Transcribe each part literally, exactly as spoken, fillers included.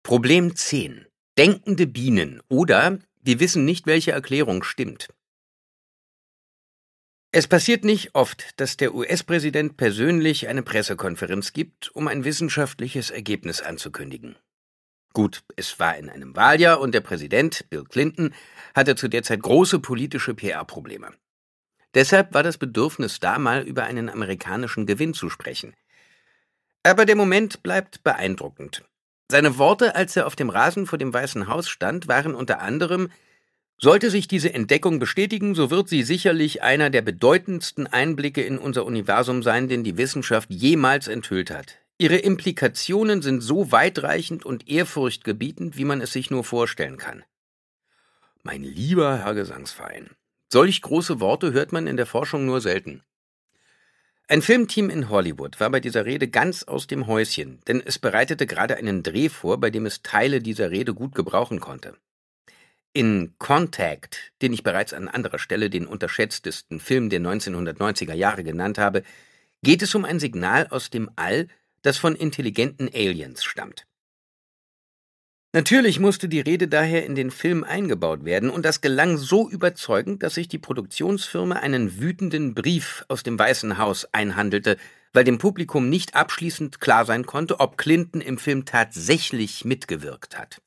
Problem zehn. Denkende Bienen oder wir wissen nicht, welche Erklärung stimmt. Es passiert nicht oft, dass der U S-Präsident persönlich eine Pressekonferenz gibt, um ein wissenschaftliches Ergebnis anzukündigen. Gut, es war in einem Wahljahr und der Präsident, Bill Clinton, hatte zu der Zeit große politische P R-Probleme. Deshalb war das Bedürfnis da, mal über einen amerikanischen Gewinn zu sprechen. Aber der Moment bleibt beeindruckend. Seine Worte, als er auf dem Rasen vor dem Weißen Haus stand, waren unter anderem: Sollte sich diese Entdeckung bestätigen, so wird sie sicherlich einer der bedeutendsten Einblicke in unser Universum sein, den die Wissenschaft jemals enthüllt hat. Ihre Implikationen sind so weitreichend und ehrfurchtgebietend, wie man es sich nur vorstellen kann. Mein lieber Herr Gesangsverein, solch große Worte hört man in der Forschung nur selten. Ein Filmteam in Hollywood war bei dieser Rede ganz aus dem Häuschen, denn es bereitete gerade einen Dreh vor, bei dem es Teile dieser Rede gut gebrauchen konnte. In Contact, den ich bereits an anderer Stelle den unterschätztesten Film der neunzehnhundertneunziger Jahre genannt habe, geht es um ein Signal aus dem All, das von intelligenten Aliens stammt. Natürlich musste die Rede daher in den Film eingebaut werden, und das gelang so überzeugend, dass sich die Produktionsfirma einen wütenden Brief aus dem Weißen Haus einhandelte, weil dem Publikum nicht abschließend klar sein konnte, ob Clinton im Film tatsächlich mitgewirkt hat.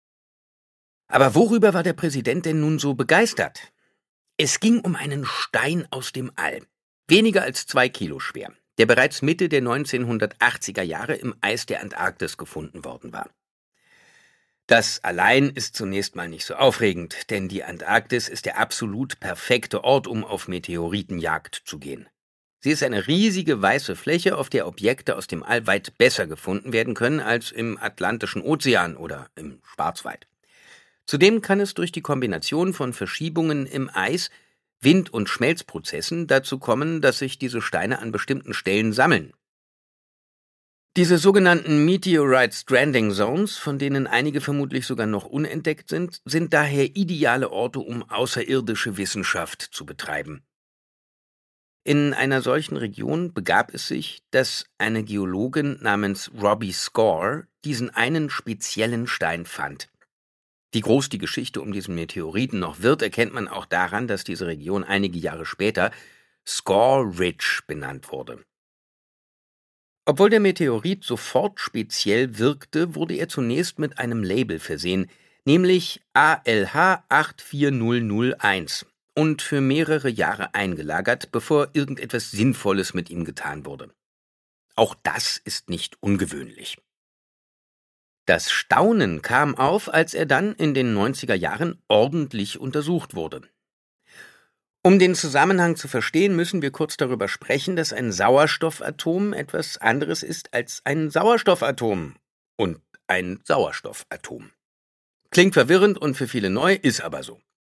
Aber worüber war der Präsident denn nun so begeistert? Es ging um einen Stein aus dem All, weniger als zwei Kilo schwer, der bereits Mitte der neunzehnhundertachtziger Jahre im Eis der Antarktis gefunden worden war. Das allein ist zunächst mal nicht so aufregend, denn die Antarktis ist der absolut perfekte Ort, um auf Meteoritenjagd zu gehen. Sie ist eine riesige weiße Fläche, auf der Objekte aus dem All weit besser gefunden werden können als im Atlantischen Ozean oder im Schwarzwald. Zudem kann es durch die Kombination von Verschiebungen im Eis, Wind- und Schmelzprozessen dazu kommen, dass sich diese Steine an bestimmten Stellen sammeln. Diese sogenannten Meteorite Stranding Zones, von denen einige vermutlich sogar noch unentdeckt sind, sind daher ideale Orte, um außerirdische Wissenschaft zu betreiben. In einer solchen Region begab es sich, dass eine Geologin namens Robbie Score diesen einen speziellen Stein fand. Wie groß die Geschichte um diesen Meteoriten noch wird, erkennt man auch daran, dass diese Region einige Jahre später Score Ridge benannt wurde. Obwohl der Meteorit sofort speziell wirkte, wurde er zunächst mit einem Label versehen, nämlich A L H acht vier null null eins, und für mehrere Jahre eingelagert, bevor irgendetwas Sinnvolles mit ihm getan wurde. Auch das ist nicht ungewöhnlich. Das Staunen kam auf, als er dann in den neunziger Jahren ordentlich untersucht wurde. Um den Zusammenhang zu verstehen, müssen wir kurz darüber sprechen, dass ein Sauerstoffatom etwas anderes ist als ein Sauerstoffatom und ein Sauerstoffatom. Klingt verwirrend und für viele neu, ist aber so.